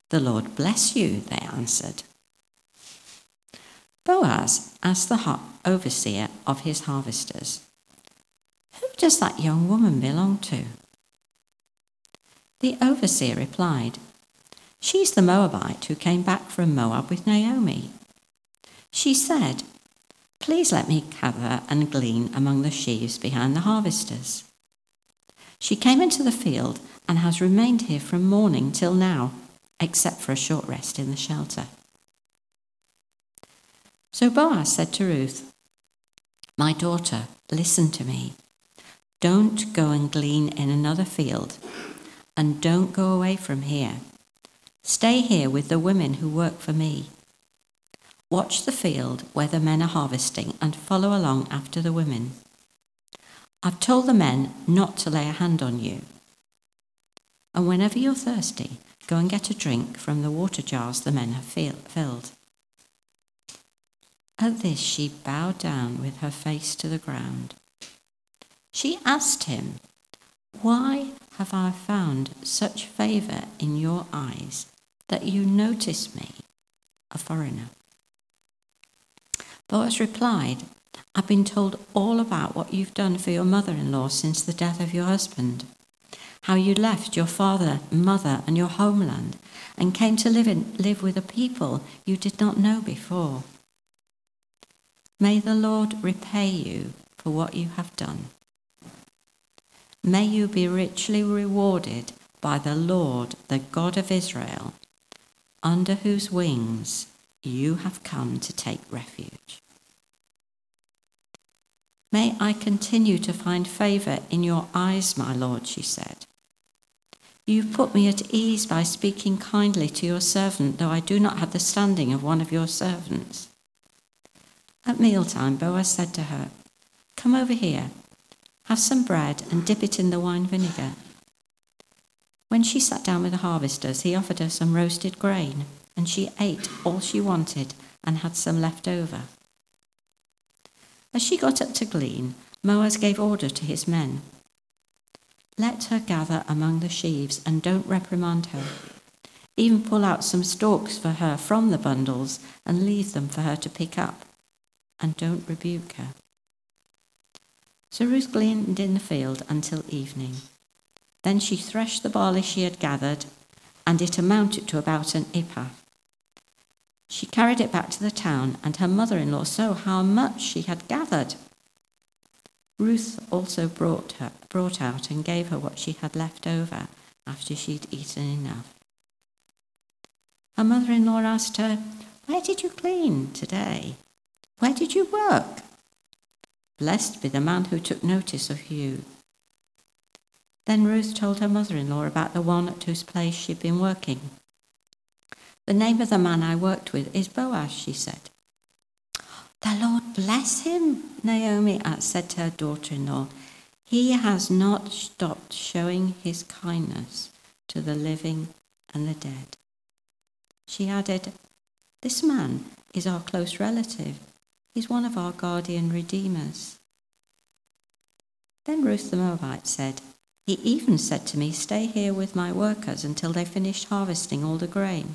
"The Lord bless you," they answered. Boaz asked the overseer of his harvesters, "Who does that young woman belong to?" The overseer replied, "She's the Moabite who came back from Moab with Naomi. She said, 'Please let me gather and glean among the sheaves behind the harvesters.' She came into the field and has remained here from morning till now, except for a short rest in the shelter." So Boaz said to Ruth, "My daughter, listen to me. Don't go and glean in another field, and don't go away from here. Stay here with the women who work for me. Watch the field where the men are harvesting and follow along after the women. I've told the men not to lay a hand on you. And whenever you're thirsty, go and get a drink from the water jars the men have filled." At this she bowed down with her face to the ground. She asked him, "Why have I found such favor in your eyes that you notice me, a foreigner?" Boaz replied, "I've been told all about what you've done for your mother-in-law since the death of your husband, how you left your father, mother, and your homeland and came to live with a people you did not know before. May the Lord repay you for what you have done. May you be richly rewarded by the Lord, the God of Israel, under whose wings you have come to take refuge. May I continue to find favor in your eyes, my Lord," she said. "You've put me at ease by speaking kindly to your servant, though I do not have the standing of one of your servants." At mealtime, Boaz said to her, "Come over here, have some bread and dip it in the wine vinegar." When she sat down with the harvesters, he offered her some roasted grain, and she ate all she wanted and had some left over. As she got up to glean, Boaz gave order to his men, "Let her gather among the sheaves and don't reprimand her. Even pull out some stalks for her from the bundles and leave them for her to pick up, and don't rebuke her." So Ruth gleaned in the field until evening. Then she threshed the barley she had gathered, and it amounted to about an ephah. She carried it back to the town, and her mother-in-law saw how much she had gathered. Ruth also brought out and gave her what she had left over after she'd eaten enough. Her mother-in-law asked her, "Where did you glean today? Where did you work? Blessed be the man who took notice of you." Then Ruth told her mother-in-law about the one at whose place she'd been working. "The name of the man I worked with is Boaz," she said. "The Lord bless him," Naomi said to her daughter-in-law. "He has not stopped showing his kindness to the living and the dead." She added, "This man is our close relative. He's one of our guardian redeemers." Then Ruth the Moabite said, "He even said to me, 'Stay here with my workers until they finish harvesting all the grain.'"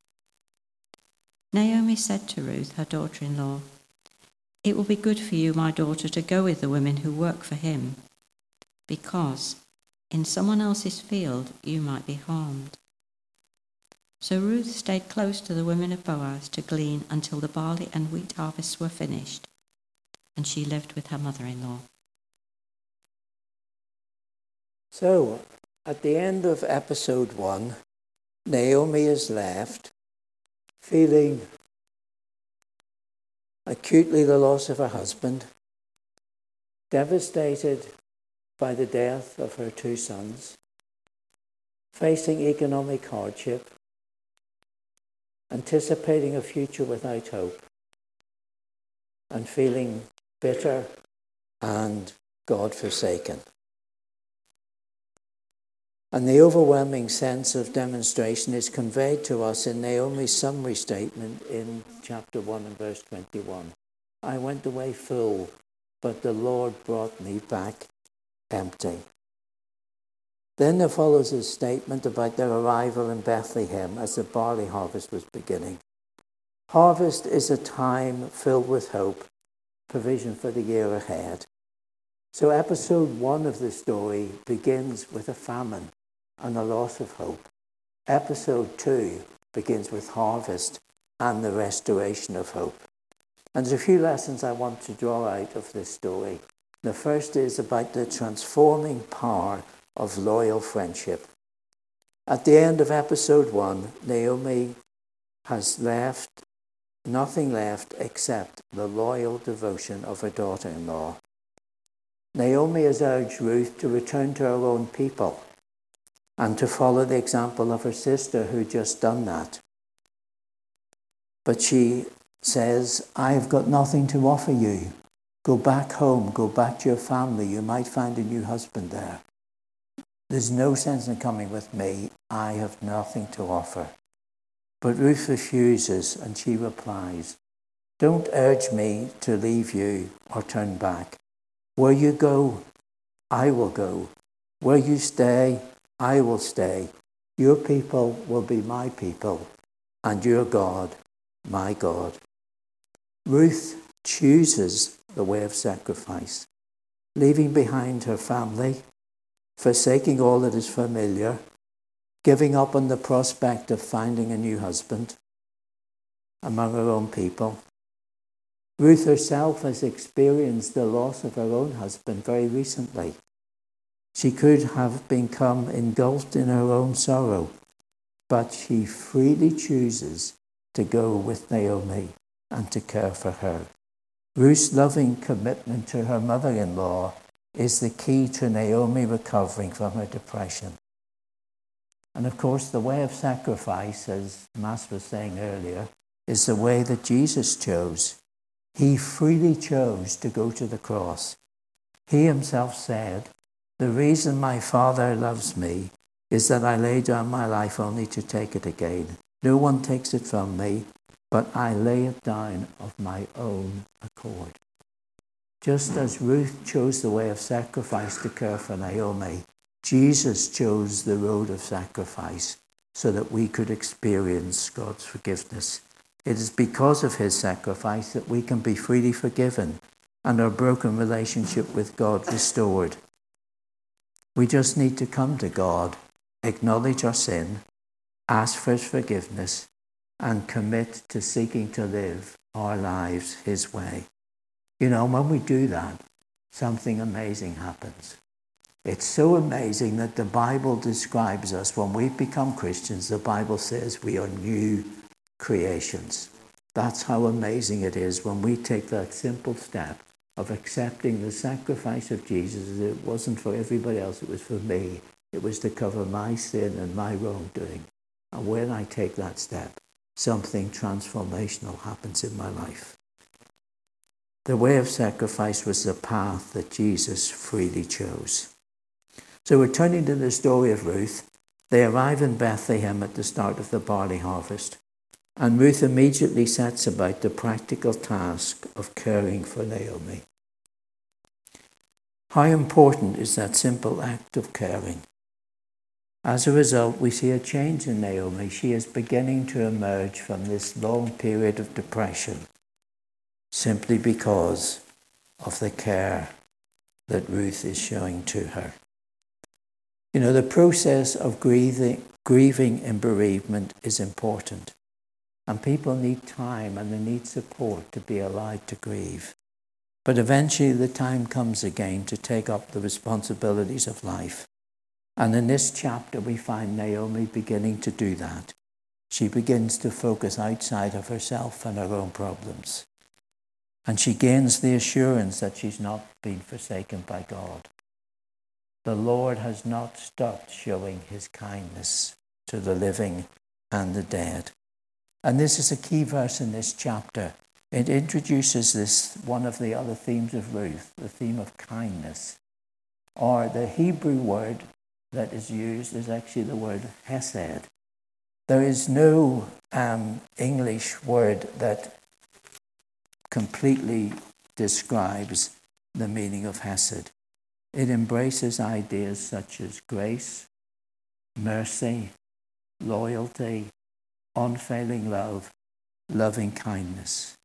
Naomi said to Ruth, her daughter-in-law, "It will be good for you, my daughter, to go with the women who work for him, because in someone else's field you might be harmed." So Ruth stayed close to the women of Boaz to glean until the barley and wheat harvests were finished, and she lived with her mother-in-law. So, at the end of episode 1, Naomi is left feeling acutely the loss of her husband, devastated by the death of her 2 sons, facing economic hardship, anticipating a future without hope, and feeling bitter and God-forsaken. And the overwhelming sense of demonstration is conveyed to us in Naomi's summary statement in chapter 1 and verse 21. "I went away full, but the Lord brought me back empty." Then there follows a statement about their arrival in Bethlehem as the barley harvest was beginning. Harvest is a time filled with hope, provision for the year ahead. So episode 1 of the story begins with a famine and a loss of hope. Episode 2 begins with harvest and the restoration of hope. And there's a few lessons I want to draw out of this story. The first is about the transforming power of loyal friendship. At the end of episode 1, Naomi has nothing left except the loyal devotion of her daughter-in-law. Naomi has urged Ruth to return to her own people and to follow the example of her sister who just done that. But she says, I have got nothing to offer you. Go back home, go back to your family. You might find a new husband there. There's no sense in coming with me. I have nothing to offer. But Ruth refuses, and she replies, don't urge me to leave you or turn back. Where you go, I will go. Where you stay, I will stay. Your people will be my people, and your God, my God. Ruth chooses the way of sacrifice, leaving behind her family, forsaking all that is familiar, giving up on the prospect of finding a new husband among her own people. Ruth herself has experienced the loss of her own husband very recently. She could have become engulfed in her own sorrow, but she freely chooses to go with Naomi and to care for her. Ruth's loving commitment to her mother-in-law is the key to Naomi recovering from her depression. And of course, the way of sacrifice, as Mass was saying earlier, is the way that Jesus chose. He freely chose to go to the cross. He himself said, the reason my Father loves me is that I lay down my life only to take it again. No one takes it from me, but I lay it down of my own accord. Just as Ruth chose the way of sacrifice to care for Naomi, Jesus chose the road of sacrifice so that we could experience God's forgiveness. It is because of his sacrifice that we can be freely forgiven and our broken relationship with God restored. We just need to come to God, acknowledge our sin, ask for his forgiveness, and commit to seeking to live our lives his way. You know, when we do that, something amazing happens. It's so amazing that the Bible describes us, when we become Christians, the Bible says we are new creations. That's how amazing it is when we take that simple step of accepting the sacrifice of Jesus. It wasn't for everybody else, it was for me. It was to cover my sin and my wrongdoing. And when I take that step, something transformational happens in my life. The way of sacrifice was the path that Jesus freely chose. So returning to the story of Ruth, they arrive in Bethlehem at the start of the barley harvest, and Ruth immediately sets about the practical task of caring for Naomi. How important is that simple act of caring? As a result, we see a change in Naomi. She is beginning to emerge from this long period of depression simply because of the care that Ruth is showing to her. You know, the process of grieving in bereavement is important. And people need time and they need support to be allowed to grieve. But eventually the time comes again to take up the responsibilities of life. And in this chapter we find Naomi beginning to do that. She begins to focus outside of herself and her own problems. And she gains the assurance that she's not been forsaken by God. The Lord has not stopped showing his kindness to the living and the dead. And this is a key verse in this chapter. It introduces this, one of the other themes of Ruth, the theme of kindness. Or the Hebrew word that is used is actually the word hesed. There is no English word that completely describes the meaning of hesed. It embraces ideas such as grace, mercy, loyalty, unfailing love, loving kindness.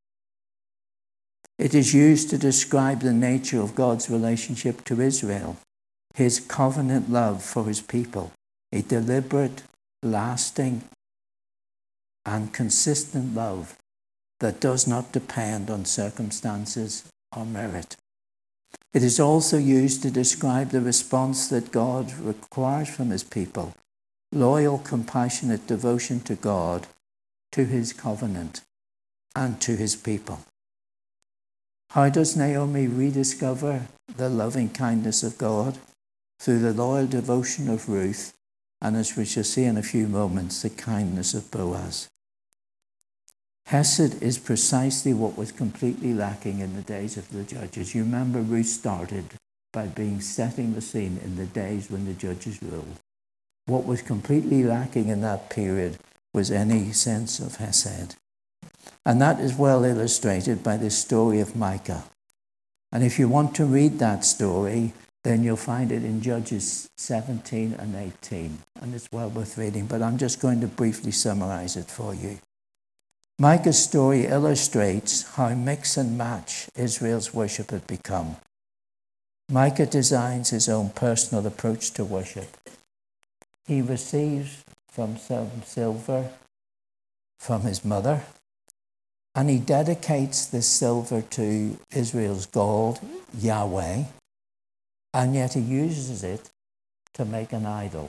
It is used to describe the nature of God's relationship to Israel, his covenant love for his people, a deliberate, lasting, and consistent love that does not depend on circumstances or merit. It is also used to describe the response that God requires from his people, loyal, compassionate devotion to God, to his covenant, and to his people. How does Naomi rediscover the loving kindness of God? Through the loyal devotion of Ruth, and as we shall see in a few moments, the kindness of Boaz. Hesed is precisely what was completely lacking in the days of the judges. You remember Ruth started by setting the scene in the days when the judges ruled. What was completely lacking in that period was any sense of Hesed. And that is well illustrated by this story of Micah. And if you want to read that story, then you'll find it in Judges 17 and 18. And it's well worth reading, but I'm just going to briefly summarize it for you. Micah's story illustrates how mix and match Israel's worship had become. Micah designs his own personal approach to worship. He receives some silver from his mother, and he dedicates this silver to Israel's God, Yahweh, and yet he uses it to make an idol.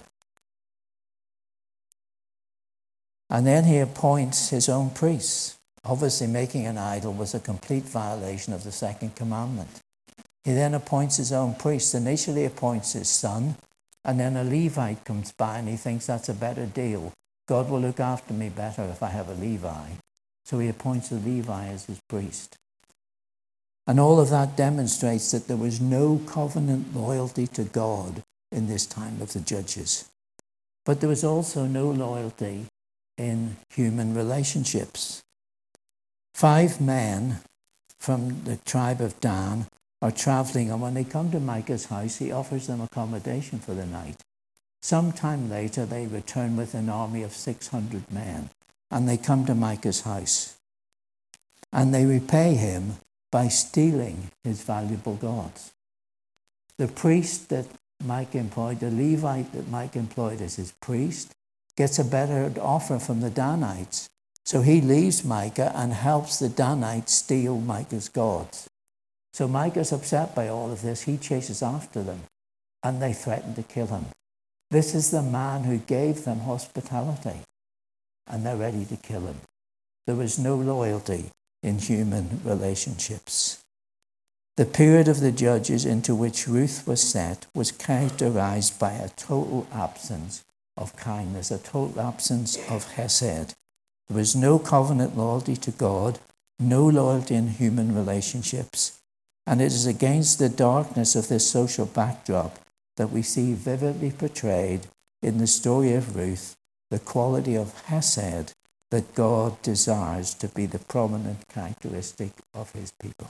And then he appoints his own priests. Obviously, making an idol was a complete violation of the second commandment. He then appoints his own priests. Initially appoints his son, and then a Levite comes by and he thinks that's a better deal. God will look after me better if I have a Levi. So he appoints a Levi as his priest. And all of that demonstrates that there was no covenant loyalty to God in this time of the judges. But there was also no loyalty in human relationships. 5 men from the tribe of Dan are traveling, and when they come to Micah's house, he offers them accommodation for the night. Sometime later, they return with an army of 600 men, and they come to Micah's house. And they repay him by stealing his valuable gods. The priest that Micah employed, the Levite that Micah employed as his priest, gets a better offer from the Danites. So he leaves Micah and helps the Danites steal Micah's gods. So Micah's upset by all of this. He chases after them, and they threaten to kill him. This is the man who gave them hospitality, and they're ready to kill him. There was no loyalty in human relationships. The period of the judges into which Ruth was set was characterized by a total absence of kindness, a total absence of Hesed. There was no covenant loyalty to God, no loyalty in human relationships. And it is against the darkness of this social backdrop that we see vividly portrayed in the story of Ruth the quality of Hesed that God desires to be the prominent characteristic of his people.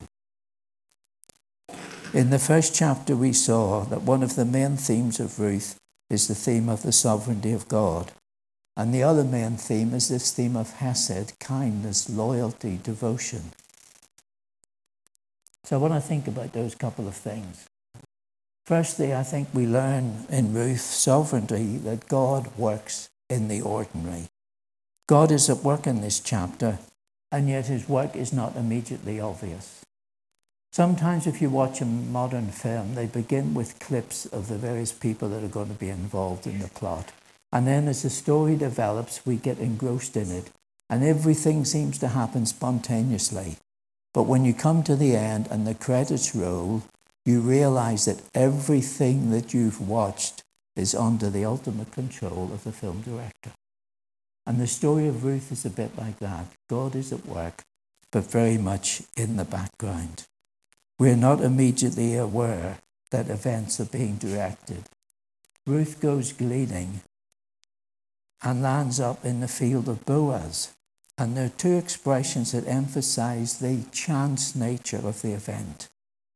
In the first chapter, we saw that one of the main themes of Ruth is the theme of the sovereignty of God. And the other main theme is this theme of Hesed, kindness, loyalty, devotion. So I want to think about those couple of things. Firstly, I think we learn in Ruth's sovereignty that God works in the ordinary. God is at work in this chapter, and yet his work is not immediately obvious. Sometimes if you watch a modern film, they begin with clips of the various people that are going to be involved in the plot. And then as the story develops, we get engrossed in it. And everything seems to happen spontaneously. But when you come to the end and the credits roll, you realize that everything that you've watched is under the ultimate control of the film director. And the story of Ruth is a bit like that. God is at work, but very much in the background. We're not immediately aware that events are being directed. Ruth goes gleaning and lands up in the field of Boaz. And there are 2 expressions that emphasize the chance nature of the event.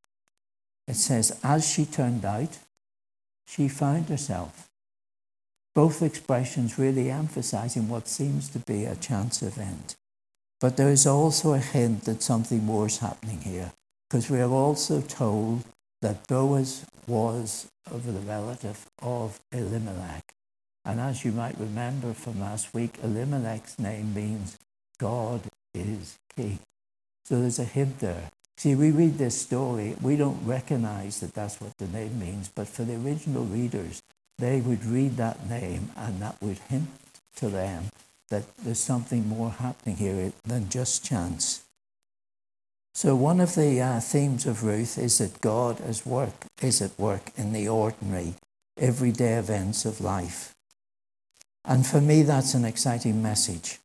It says, as she turned out, she found herself. Both expressions really emphasizing what seems to be a chance event. But there is also a hint that something more is happening here, because we are also told that Boaz was of the relative of Elimelech. And as you might remember from last week, Elimelech's name means God is king. So there's a hint there. See, we read this story, we don't recognize that that's what the name means, but for the original readers, they would read that name and that would hint to them that there's something more happening here than just chance. So one of the themes of Ruth is that God is at work in the ordinary, everyday events of life. And for me, that's an exciting message.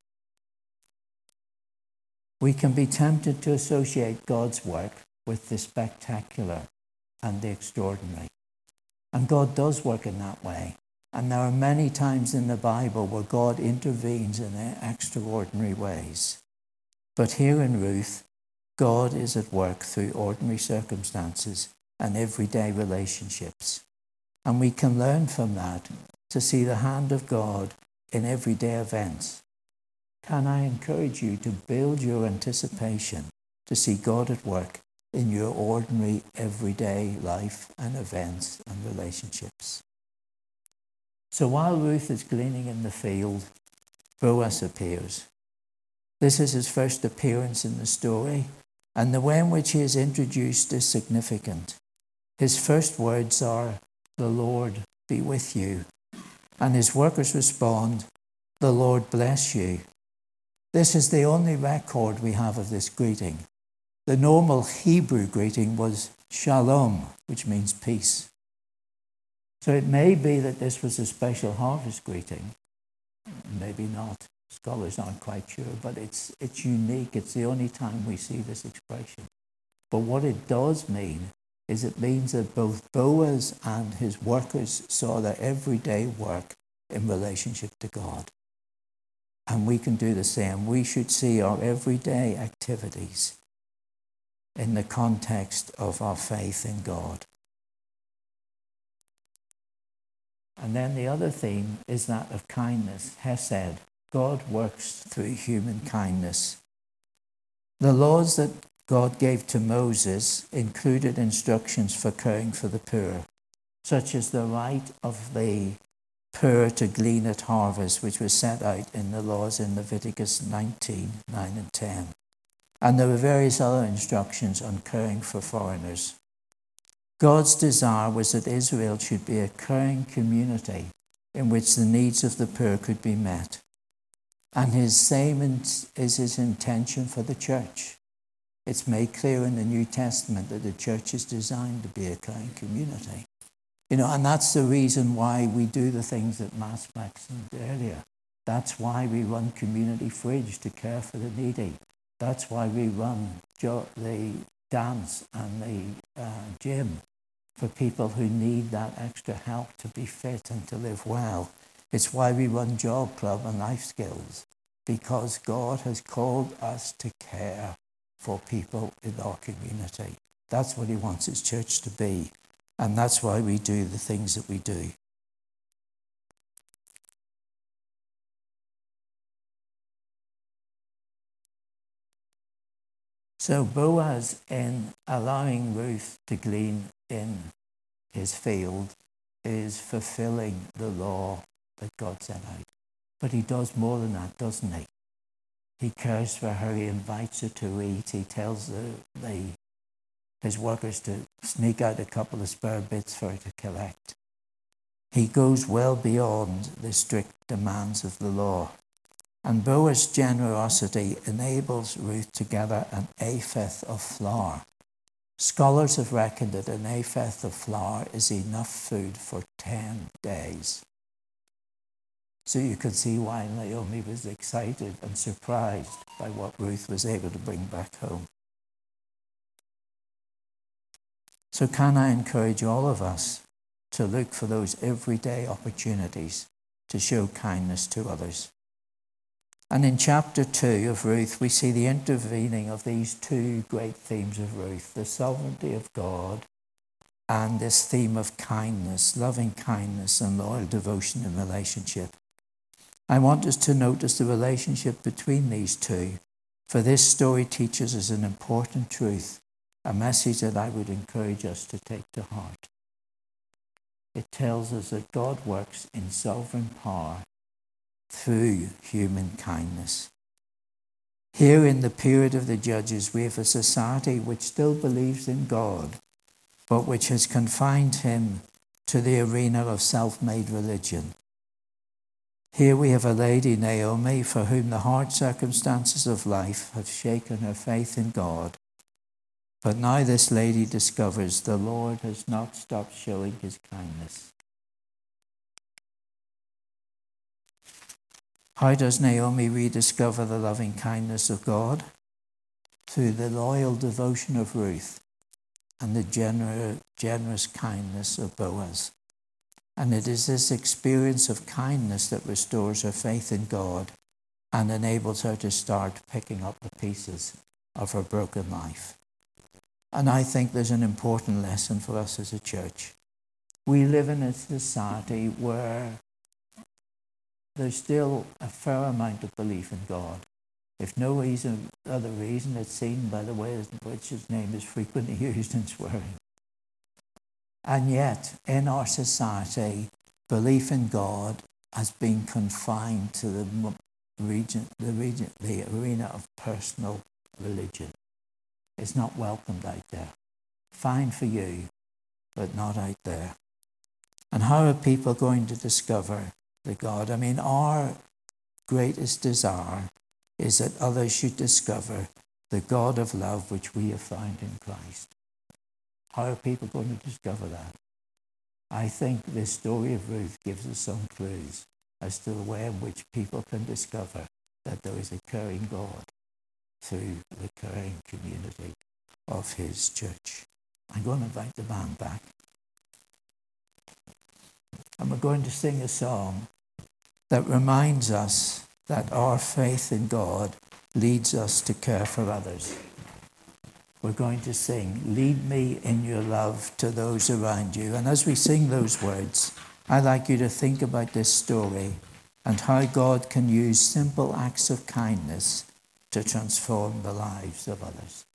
We can be tempted to associate God's work with the spectacular and the extraordinary. And God does work in that way. And there are many times in the Bible where God intervenes in extraordinary ways. But here in Ruth, God is at work through ordinary circumstances and everyday relationships. And we can learn from that to see the hand of God in everyday events. Can I encourage you to build your anticipation to see God at work in your ordinary, everyday life and events and relationships? So while Ruth is gleaning in the field, Boaz appears. This is his first appearance in the story, and the way in which he is introduced is significant. His first words are, "The Lord be with you." And his workers respond, "The Lord bless you." This is the only record we have of this greeting. The normal Hebrew greeting was shalom, which means peace. So it may be that this was a special harvest greeting. Maybe not. Scholars aren't quite sure, but it's unique. It's the only time we see this expression. But what it does mean is it means that both Boaz and his workers saw their everyday work in relationship to God. And we can do the same. We should see our everyday activities in the context of our faith in God. And then the other theme is that of kindness, hesed. God works through human kindness. The laws that God gave to Moses included instructions for caring for the poor, such as the right of the poor to glean at harvest, which was set out in the laws in Leviticus 19, 9 and 10. And there were various other instructions on caring for foreigners. God's desire was that Israel should be a caring community in which the needs of the poor could be met. And his same is his intention for the church. It's made clear in the New Testament that the church is designed to be a caring community. And that's the reason why we do the things that Mass mentioned earlier. That's why we run Community Fridge to care for the needy. That's why we run the dance and the gym for people who need that extra help to be fit and to live well. It's why we run Job Club and Life Skills, because God has called us to care for people in our community. That's what he wants his church to be. And that's why we do the things that we do. So Boaz, in allowing Ruth to glean in his field, is fulfilling the law that God set out. But he does more than that, doesn't he? He cares for her. He invites her to eat. He tells his workers to sneak out a couple of spare bits for her to collect. He goes well beyond the strict demands of the law. And Boaz's generosity enables Ruth to gather an ephah of flour. Scholars have reckoned that an ephah of flour is enough food for 10 days. So you can see why Naomi was excited and surprised by what Ruth was able to bring back home. So can I encourage all of us to look for those everyday opportunities to show kindness to others? And in chapter 2 of Ruth, we see the intervening of these two great themes of Ruth, the sovereignty of God and this theme of kindness, loving kindness and loyal devotion in relationship. I want us to notice the relationship between these two, for this story teaches us an important truth, a message that I would encourage us to take to heart. It tells us that God works in sovereign power through human kindness. Here in the period of the Judges, we have a society which still believes in God, but which has confined him to the arena of self-made religion. Here we have a lady, Naomi, for whom the hard circumstances of life have shaken her faith in God. But now this lady discovers the Lord has not stopped showing his kindness. How does Naomi rediscover the loving kindness of God? Through the loyal devotion of Ruth and the generous kindness of Boaz. And it is this experience of kindness that restores her faith in God and enables her to start picking up the pieces of her broken life. And I think there's an important lesson for us as a church. We live in a society where there's still a fair amount of belief in God. If no other reason, it's seen by the way in which his name is frequently used in swearing. And yet, in our society, belief in God has been confined to the arena of personal religion. It's not welcomed out there. Fine for you, but not out there. And how are people going to discover the God? I mean, our greatest desire is that others should discover the God of love which we have found in Christ. How are people going to discover that? I think this story of Ruth gives us some clues as to the way in which people can discover that there is a caring God through the caring community of his church. I'm going to invite the band back. And we're going to sing a song that reminds us that our faith in God leads us to care for others. We're going to sing, "Lead me in your love to those around you." And as we sing those words, I'd like you to think about this story and how God can use simple acts of kindness to transform the lives of others.